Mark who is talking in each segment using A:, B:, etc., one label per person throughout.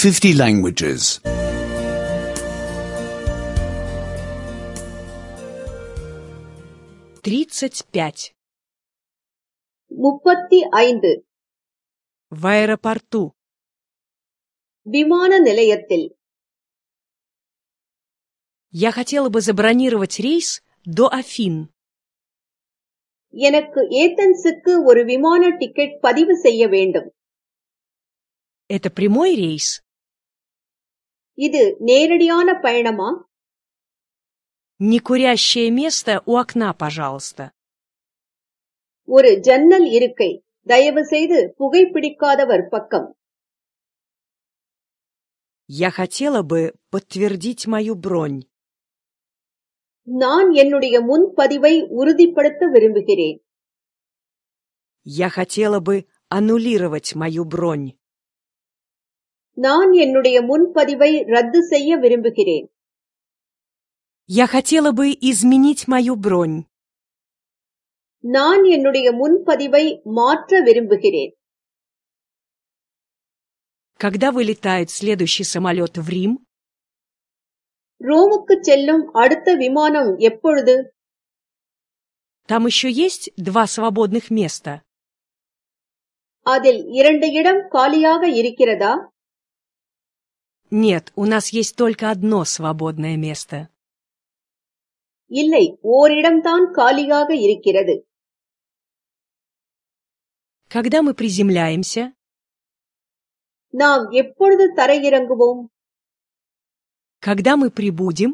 A: 50 languages.
B: 35.
C: 35
B: В аэропорту.
C: விமான நிலையத்தில்.
B: Я хотела бы забронировать рейс до Афин.
C: எனக்கு ஏதென்ஸுக்கு ஒரு விமான டிக்கெட் பதிவு செய்ய வேண்டும்.
B: Это прямой рейс?
C: இது நேரடியான பயணமா?
B: Некурящее место у окна, пожалуйста.
C: ஒரு ஜன்னல் இருக்கை, தயவு செய்து புகைப்பிடிக்காதவர் பக்கம்.
B: Я хотела бы подтвердить мою бронь.
C: நான் என்னுடைய முன்பதிவை உறுதிப்படுத்த விரும்புகிறேன்.
B: Я хотела бы аннулировать мою бронь.
C: நான் என்னுடைய முன்பதிவை ரத்து செய்ய விரும்புகிறேன்.
B: Я хотела бы изменить мою бронь.
C: நான் என்னுடைய முன்பதிவை மாற்ற விரும்புகிறேன்.
B: Когда вылетает следующий самолет в Рим?
C: ரோமுக்கு செல்லும் அடுத்த விமானம் எப்பொழுது?
B: Там еще есть 2 свободных места.
C: அதில் 2 இடம் காலியாக இருக்கிறதா?
B: Нет, у нас есть только одно свободное место.
C: இல்லை, ஓரிடம்தான் காலியாக இருக்கிறது.
B: Когда мы приземляемся?
C: நாம் எப்பொழுது தரையிறங்குவோம்?
B: Когда мы прибудем?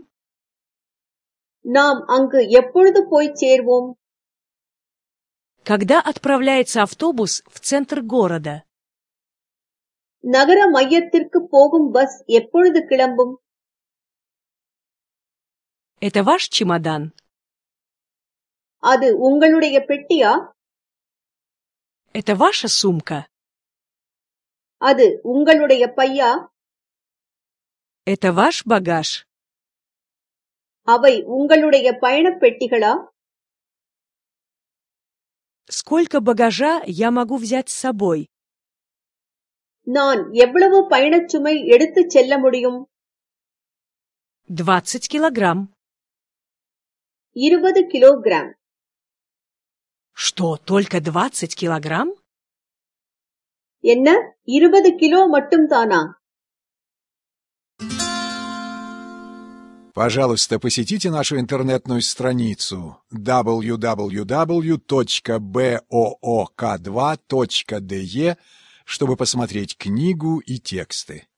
C: நாம் அங்கு எப்பொழுது போய் சேர்வோம்?
B: Когда отправляется автобус в центр города?
C: நகர மையத்திற்கு போகும் பஸ் எப்பொழுது கிளம்பும்?
B: Это ваш чемодан?
C: அது உங்களுடைய பெட்டியா?
B: Это ваша сумка?
C: அது உங்களுடைய பையா?
B: Это ваш багаж?
C: அவை உங்களுடைய பயணப் பெட்டிகளா?
B: Сколько багажа я могу взять с собой?
C: நான் எவ்வளவு பயணச்சுமை எடுத்துச் செல்ல முடியும்?
B: 20 килограмм.
C: 20 கிலோகிராம்.
B: Что, только 20 килограмм?
C: என்ன, 20 கிலோ மட்டும்தானா?
D: Пожалуйста, посетите нашу интернетную страницу www.book2.de, чтобы посмотреть книгу и тексты.